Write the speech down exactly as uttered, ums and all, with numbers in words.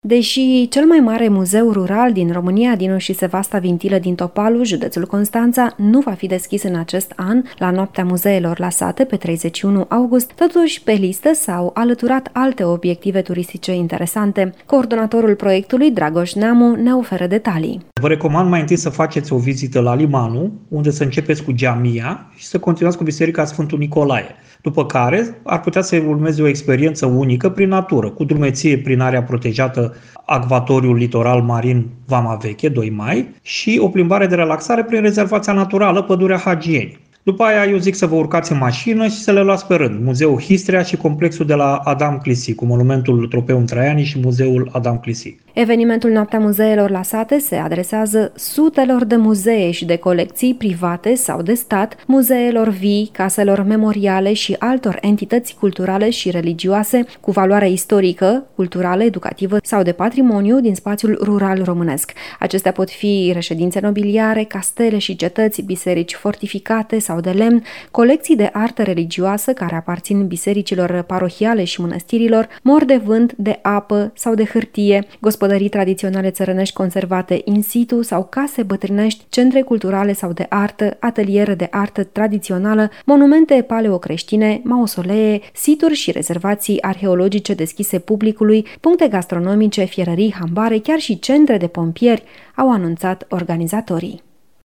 Deși cel mai mare muzeu rural din România, Dinu și Sevasta Vintilă din Topalu, județul Constanța, nu va fi deschis în acest an la Noaptea Muzeelor la Sate pe treizeci și unu august, totuși pe listă s-au alăturat alte obiective turistice interesante. Coordonatorul proiectului, Dragoș Neamu, ne oferă detalii. Vă recomand mai întâi să faceți o vizită la Limanu, unde să începeți cu Geamia și să continuați cu Biserica Sfântul Nicolae, după care ar putea să urmeze o experiență unică prin natură, cu drumeție prin area protejată Acvatoriul Litoral Marin Vama Veche, doi mai, și o plimbare de relaxare prin rezervația naturală Pădurea Hagieni. După aia eu zic să vă urcați în mașină și să le luați pe rând. Muzeul Histria și complexul de la Adam Clisi, cu monumentul Tropeum Traiani și muzeul Adam Clisi. Evenimentul Noaptea Muzeelor la Sate se adresează sutelor de muzee și de colecții private sau de stat, muzeelor vii, caselor memoriale și altor entități culturale și religioase cu valoare istorică, culturală, educativă sau de patrimoniu din spațiul rural românesc. Acestea pot fi reședințe nobiliare, castele și cetăți, biserici fortificate sau de lemn, colecții de artă religioasă care aparțin bisericilor parohiale și mănăstirilor, mor de vânt, de apă sau de hârtie, gospodării tradiționale țărănești conservate in situ sau case bătrânești, centre culturale sau de artă, ateliere de artă tradițională, monumente paleocreștine, mausolee, situri și rezervații arheologice deschise publicului, puncte gastronomice, fierării, hambare, chiar și centre de pompieri, au anunțat organizatorii.